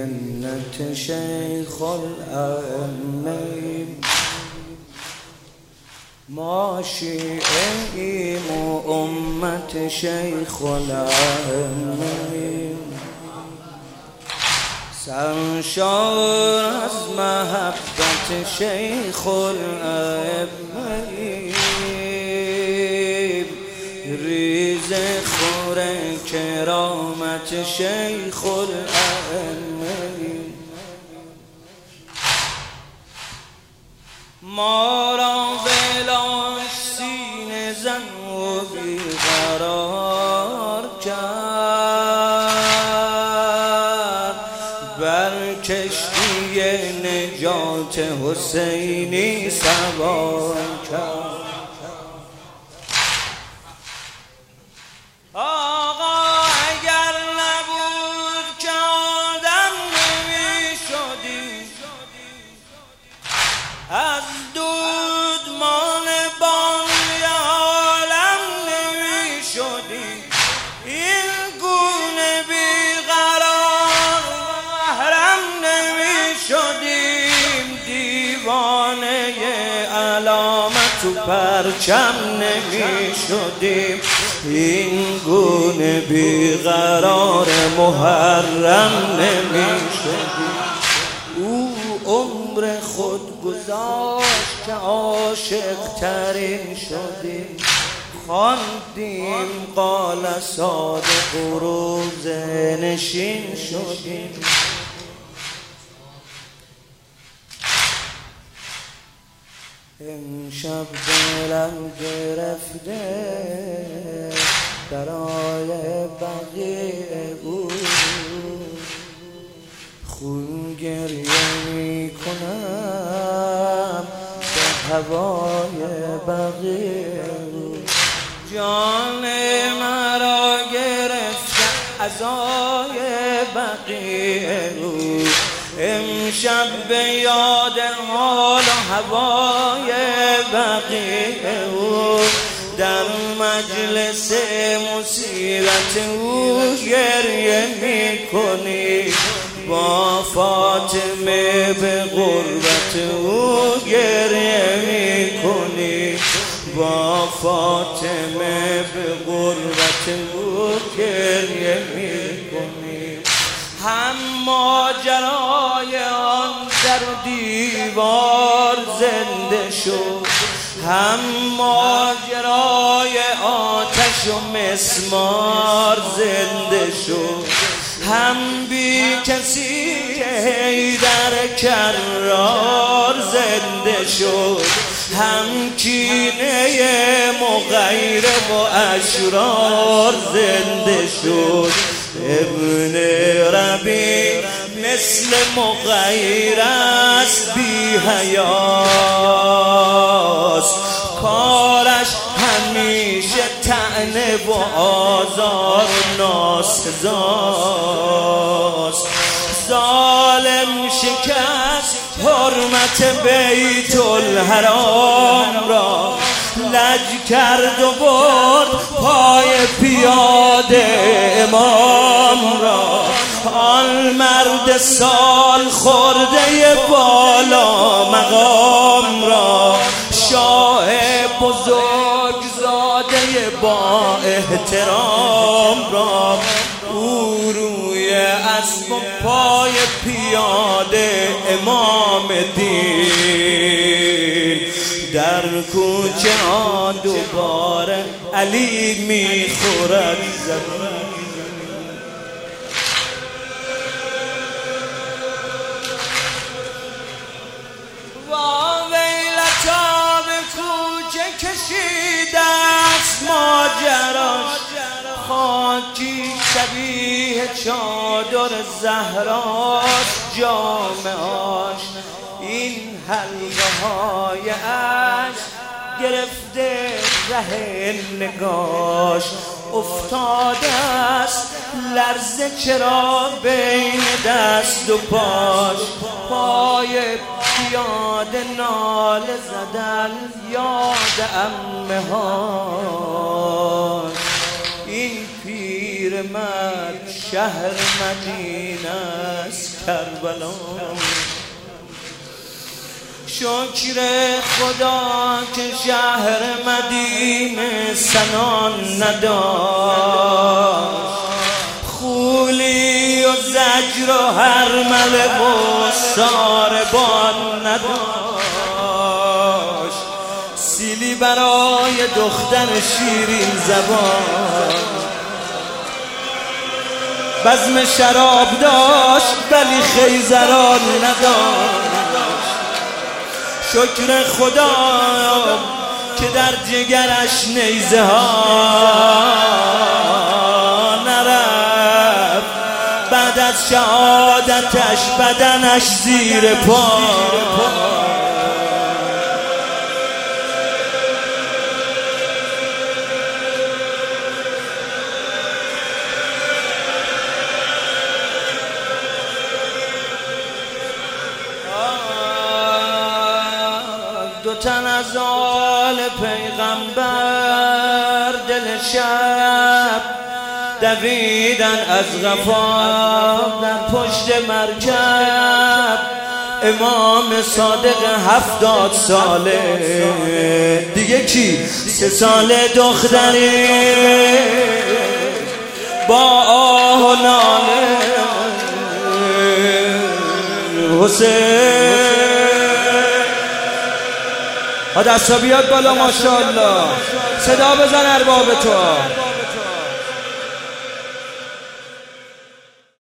منت شیخ الائمه ما شیعیم و امت شیخ الائمه سرشار از محبت شیخ الائمه ریز خور کرامت شیخ الائمه ما را بلاش سینه زن و بیقرار کرد بر کشتی نجات حسینی سوار کرد آقا اگر نبود که آدم نمی شدی از دودمان بانوی عالم نمی شدی این گونه بیقرار محرم نمی شدیم دیوانه علامت و پرچم نمی شدیم این گونه بیقرار محرم نمی شدیم او عمر خود گذاشت که عاشق ترین شدیم خواندیم قال صادق روزه نشین شدیم امشب دلم گرفته برای بقیه بود خون گریه می کنم به هوای بقیه بود جان مرا گرفته عزای بقیه بود امشب به یاد حال و هوای بقیه بود در مجلس مصیبت او گریه می کنی با فاطمه به غربت او گریه می کنی با فاطمه به غربت او گریه می کنی هم ماجرای آن در و دیوار زنده شد هم ماجرای آتش و مسمار زنده شد هم بی کسی در کرار زنده شد هم کینه مغیر و اشرار زنده شد ابن ربیع مثل مغیر است بی حیاست کارش همیشه طعنه و آزار و ناسزاست ظالم شکست حرمت بیت الحرام را لج کرد و برد پای پیاده امام را آن مرد سال خورده بالا مقام را شاه بزرگ زاده با احترام را او روی اسب و پای پیاده امام دین در کوچه ها دوباره علی میخورد زمین واویلتا به کوچه کشیده است ماجراش خاکی شبیه چادر زهراست جامعاش این حلقه های عشق گرفته ره نگاش افتاده است لرزه چرا بین دست و پاش پای پیاده ناله زدن یاد عمه هاش این پیر پیرمرد شهر مدینه است کربلا. شکر خدا که شهر مدینه سنان نداشت، خولی و زجر و هرمل و ساربان نداشت، سیلی برای دختر شیرین زبان، بزم شراب داشت ولی خیزران نداشت. شکر خدا که در جگرش نیزه ها نرفت، بعد از شهادتش بدنش زیر پا. دو تن از آل پیغمبر دل شب دویدن از غفا در پشت مرکب. امام صادق 70 ساله، دیگه کی 3 ساله دختری با آه و ناله حسین. دستا بیاد بالا ماشاءالله، صدا بزن ارباب تو.